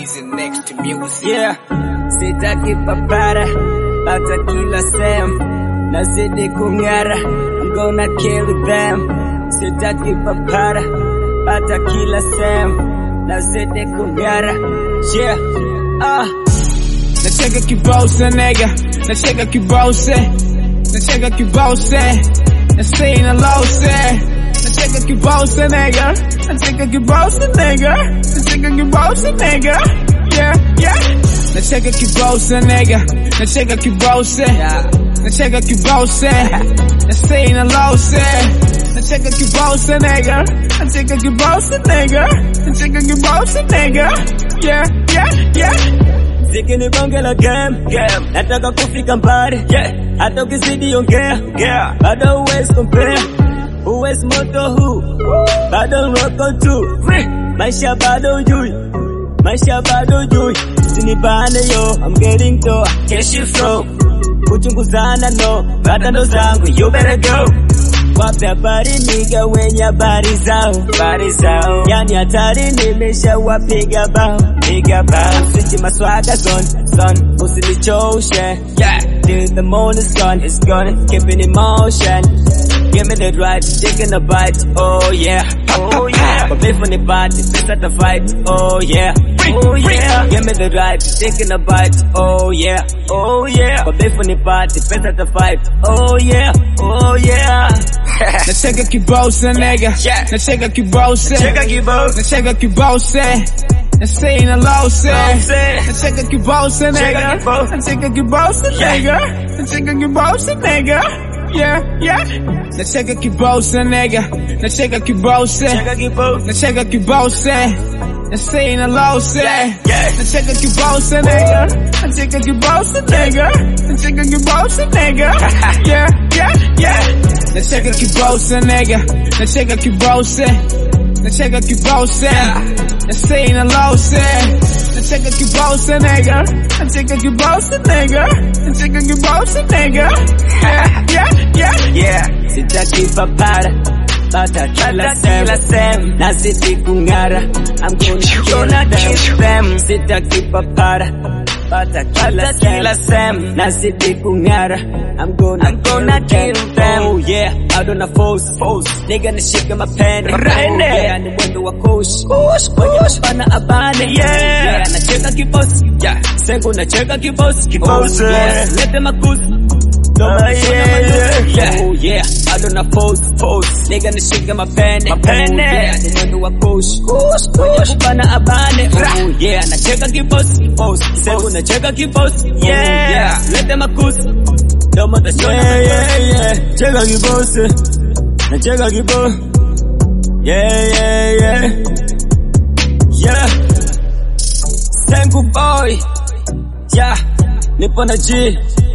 Easy next to music. Yeah, sitaki papara, bata kila sehemu, nazidi kung'ara, I'm gonna kill them. Sitaki papara, bata kila sehemu, nazidi kung'ara. Yeah, Nacheka kibose nigga, nacheka kibose, nacheka kibose, nasina lose. Nacheka kibose nigga, nacheka kibose nigga, nacheka kibose nigga. Yeah, yeah. Nacheka kibose nigga, nacheka kibose, nacheka kibose, nasina lose. Nacheka kibose nigga, nacheka kibose nigga, nacheka kibose nigga. Yeah, yeah, yeah. Ziki ni bonge la game, nataka kufika mbali, hata ukizidi ongea, bado huwezi compare, huwezi moto huu, bado roko tu, maisha bado ujui, maisha ujui, usinibane yo, I'm getting to, cash you flow, kuchunguzana no, bata ndo zangu, you better go. Wape habari niga wenye habari zao, yani hatari nimesha wapiga bao, switch maswaga son, usinichoshe, till the morning's gone, it's gone, keep it in motion, give me the right, taking a bite, oh yeah, but beef on the party, let's at the fight, oh yeah, give me the right, taking a bite, oh yeah, but beef on the party, let's at the fight, oh yeah. Nacheka kibose nigga, nacheka kibose, nacheka kibose, nasina lose. Nacheka kibose nigga, nacheka kibose nigga, nacheka kibose nigga. Yeah, yeah. Nacheka kibose nigga, nacheka kibose, nacheka kibose, nasina lose. Nacheka kibose nigga, nacheka kibose nigga, nacheka kibose nigga. Yeah, yeah, yeah. Nacheka kibose nigga, nacheka kibose, nacheka kibose, nasina lose. Nacheka kibose nigga, nacheka kibose nigga, nacheka kibose nigga. Yeah, yeah. Sitaki papara, bata kila sehemu, nazidi kung'ara, I'm gonna kill them. Sitaki papara, bata kila sehemu, nazidi kung'ara, I'm gonna kill them. Oh yeah, I don't force, nigga nishika mapene, yeah, ni mwendo wa kush, wenye mpana abane, yeah, nacheka kibosi, sengu nacheka kibosi, yeah, lete makuzi, oh yeah, I don't force, nigga nishika mapene, yeah, ni mwendo wa kush, wenye mpana abane, oh yeah, nacheka kibosi, sengu nacheka kibosi, yeah, lete makuzi, yeah, cheka kibose, nacheka kibo, yeah, Sengu boy, nipo na G.